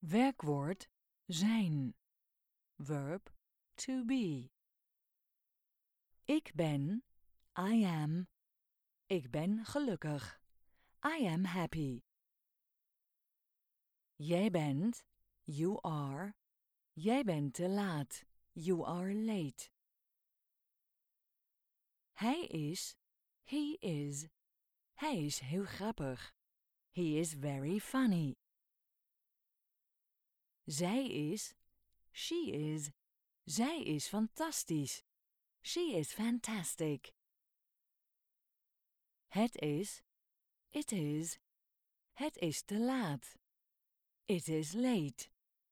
Werkwoord zijn. Verb to be. Ik ben, I am. Ik ben gelukkig. I am happy. Jij bent, you are. Jij bent te laat. You are late. Hij is, he is. Hij is heel grappig. He is very funny. Zij is, she is. Zij is fantastisch. She is fantastic. Het is, it is. Het is te laat. It is late.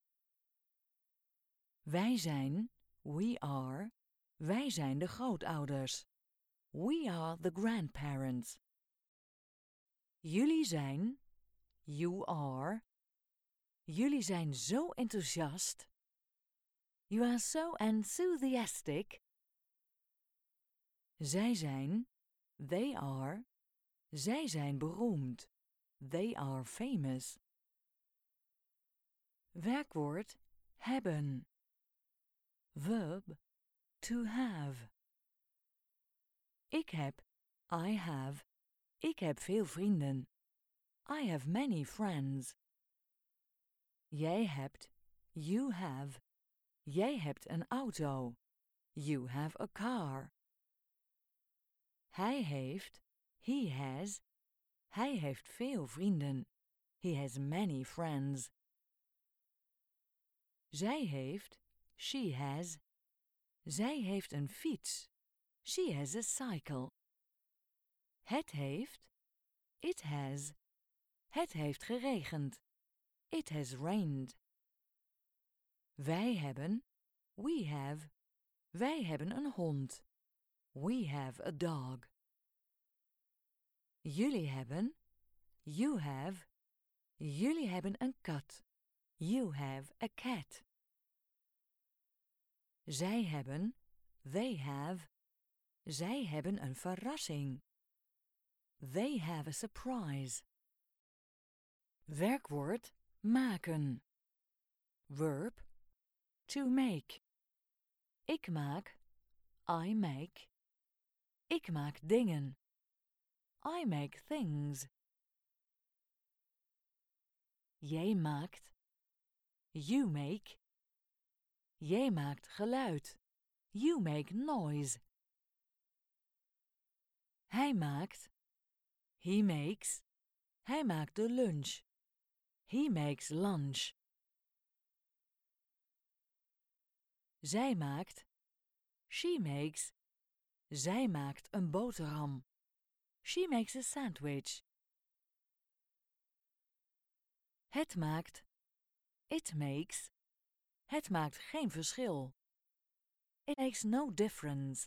Wij zijn, we are. Wij zijn de grootouders. We are the grandparents. Jullie zijn, you are. Jullie zijn zo enthousiast. You are so enthusiastic. Zij zijn, they are. Zij zijn beroemd. They are famous. Werkwoord hebben. Verb to have. Ik heb, I have. Ik heb veel vrienden. I have many friends. Jij hebt, you have. Jij hebt een auto. You have a car. Hij heeft, he has. Hij heeft veel vrienden. He has many friends. Zij heeft, she has. Zij heeft een fiets. She has a cycle. Het heeft, it has. Het heeft geregend. It has rained. Wij hebben, we have. Wij hebben een hond. We have a dog. Jullie hebben, you have. Jullie hebben een kat. You have a cat. Zij hebben, they have. Zij hebben een verrassing. They have a surprise. Werkwoord maken. Verb to make. Ik maak, I make. Ik maak dingen. I make things. Jij maakt, you make. Jij maakt geluid. You make noise. Hij maakt, he makes. Hij maakt de lunch. He makes lunch. Zij maakt, she makes. Zij maakt een boterham. She makes a sandwich. Het maakt, it makes. Het maakt geen verschil. It makes no difference.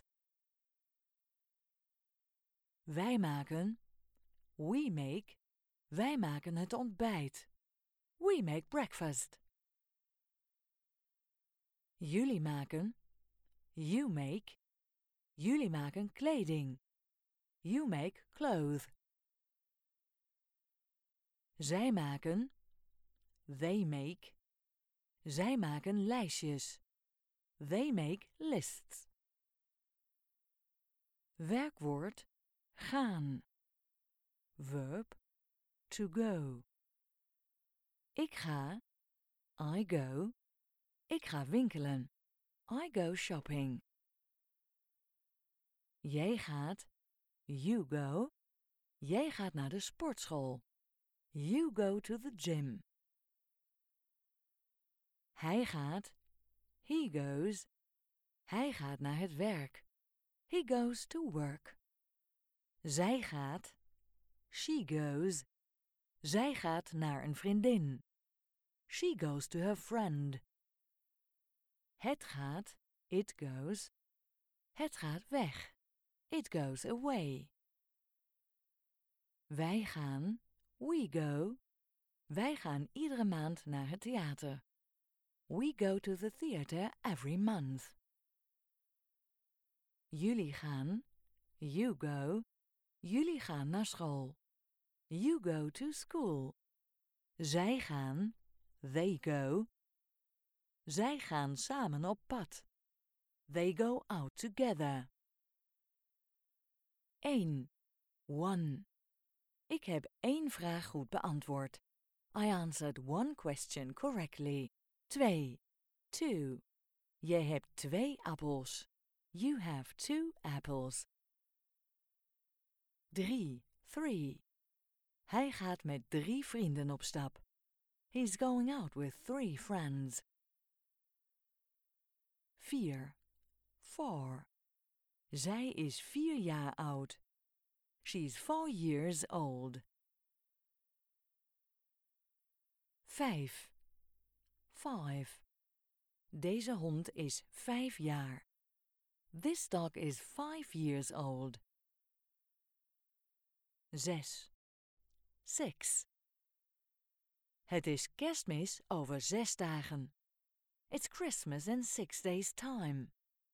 Wij maken, we make. Wij maken het ontbijt. We make breakfast. Jullie maken, you make. Jullie maken kleding. You make clothes. Zij maken, they make. Zij maken lijstjes. They make lists. Werkwoord gaan. Verb to go. Ik ga, I go. Ik ga winkelen. I go shopping. Jij gaat, you go. Jij gaat naar de sportschool. You go to the gym. Hij gaat, he goes. Hij gaat naar het werk. He goes to work. Zij gaat, she goes. Zij gaat naar een vriendin. She goes to her friend. Het gaat, it goes. Het gaat weg. It goes away. Wij gaan, we go. Wij gaan iedere maand naar het theater. We go to the theater every month. Jullie gaan, you go. Jullie gaan naar school. You go to school. Zij gaan, They go. Zij gaan samen op pad. They go out together. 1. 1. Ik heb 1 vraag goed beantwoord. I answered 1 question correctly. 2. 2. Jij hebt 2 appels. You have 2 apples. 3. 3. Hij gaat met 3 vrienden op stap. He's going out with 3 friends. 4. 4. Zij is 4 jaar oud. She's 4 years old. 5. 5. Deze hond is 5 jaar. This dog is 5 years old. 6. 6. Het is Kerstmis over 6 dagen. It's Christmas in 6 days' time.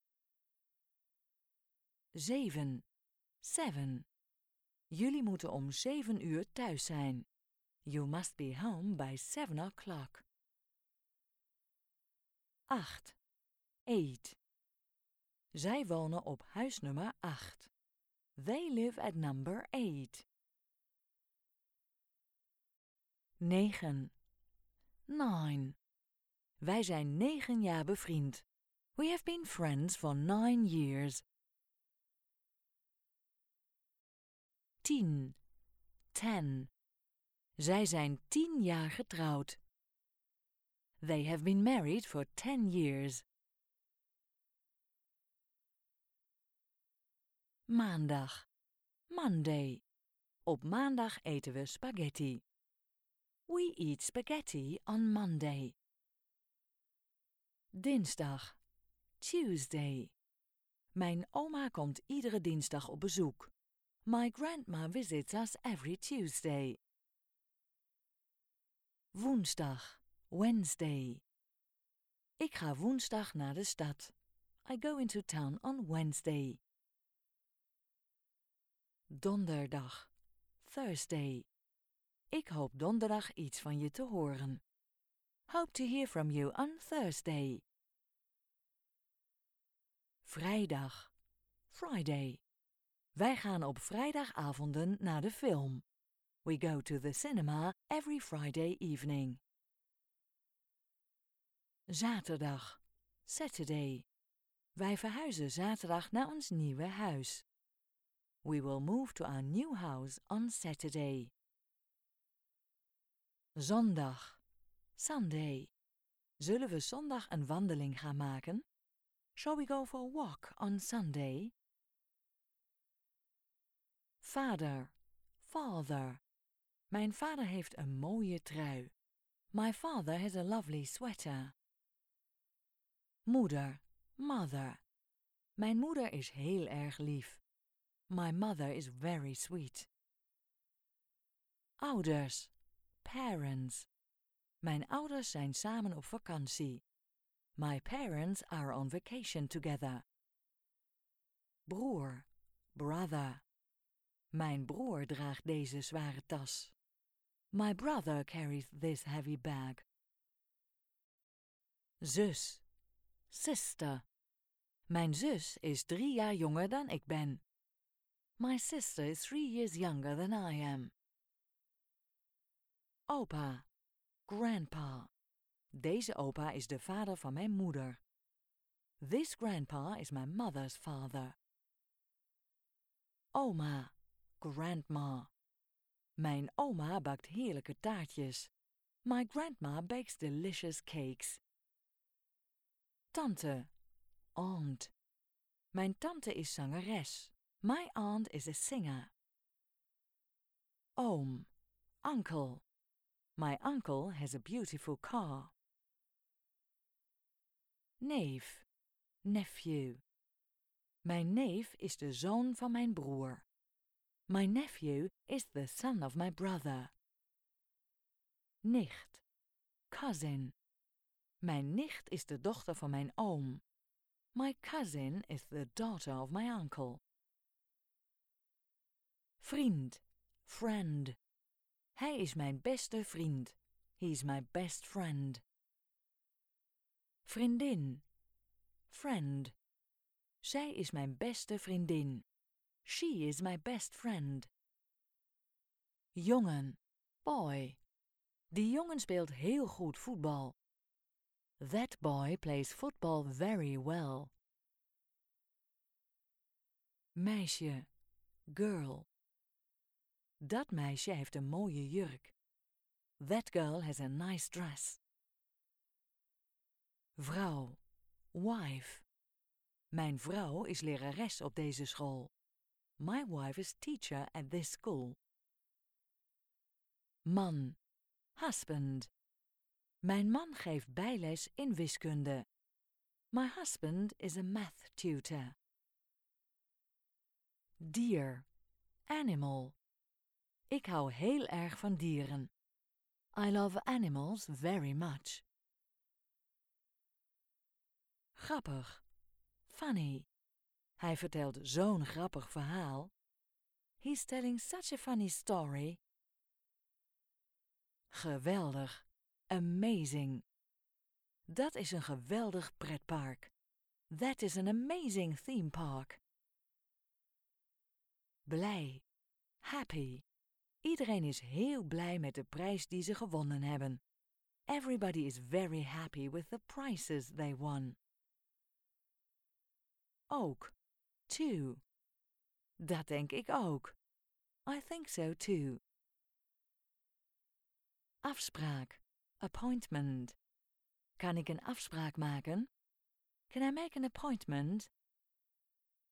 7. 7. Jullie moeten om 7 uur thuis zijn. You must be home by 7 o'clock. 8. 8. Zij wonen op huisnummer 8. They live at number 8. 9. 9. Wij zijn 9 jaar bevriend. We have been friends for 9 years. 10. 10. Zij zijn 10 jaar getrouwd. They have been married for 10 years. Maandag. Monday. Op maandag eten we spaghetti. We eat spaghetti on Monday. Dinsdag. Tuesday. Mijn oma komt iedere dinsdag op bezoek. My grandma visits us every Tuesday. Woensdag. Wednesday. Ik ga woensdag naar de stad. I go into town on Wednesday. Donderdag. Thursday. Ik hoop donderdag iets van je te horen. Hope to hear from you on Thursday. Vrijdag. Friday. Wij gaan op vrijdagavonden naar de film. We go to the cinema every Friday evening. Zaterdag. Saturday. Wij verhuizen zaterdag naar ons nieuwe huis. We will move to our new house on Saturday. Zondag. Sunday. Zullen we zondag een wandeling gaan maken? Shall we go for a walk on Sunday? Vader. Father. Mijn vader heeft een mooie trui. My father has a lovely sweater. Moeder. Mother. Mijn moeder is heel erg lief. My mother is very sweet. Ouders. Parents. Mijn ouders zijn samen op vakantie. My parents are on vacation together. Broer. Brother. Mijn broer draagt deze zware tas. My brother carries this heavy bag. Zus. Sister. Mijn zus is 3 jaar jonger dan ik ben. My sister is 3 years younger than I am. Opa. Grandpa. Deze opa is de vader van mijn moeder. This grandpa is my mother's father. Oma. Grandma. Mijn oma bakt heerlijke taartjes. My grandma bakes delicious cakes. Tante. Aunt. Mijn tante is zangeres. My aunt is a singer. Oom. Uncle. My uncle has a beautiful car. Neef. Nephew. Mijn neef is de zoon van mijn broer. My nephew is the son of my brother. Nicht. Cousin. Mijn nicht is de dochter van mijn oom. My cousin is the daughter of my uncle. Vriend. Friend. Hij is mijn beste vriend. He's my best friend. Vriendin. Friend. Zij is mijn beste vriendin. She is my best friend. Jongen. Boy. Die jongen speelt heel goed voetbal. That boy plays football very well. Meisje. Girl. Dat meisje heeft een mooie jurk. That girl has a nice dress. Vrouw. Wife. Mijn vrouw is lerares op deze school. My wife is teacher at this school. Man. Husband. Mijn man geeft bijles in wiskunde. My husband is a math tutor. Dier. Animal. Ik hou heel erg van dieren. I love animals very much. Grappig. Funny. Hij vertelt zo'n grappig verhaal. He's telling such a funny story. Geweldig. Amazing. Dat is een geweldig pretpark. That is an amazing theme park. Blij. Happy. Iedereen is heel blij met de prijs die ze gewonnen hebben. Everybody is very happy with the prizes they won. Ook. Too. Dat denk ik ook. I think so too. Afspraak. Appointment. Kan ik een afspraak maken? Can I make an appointment?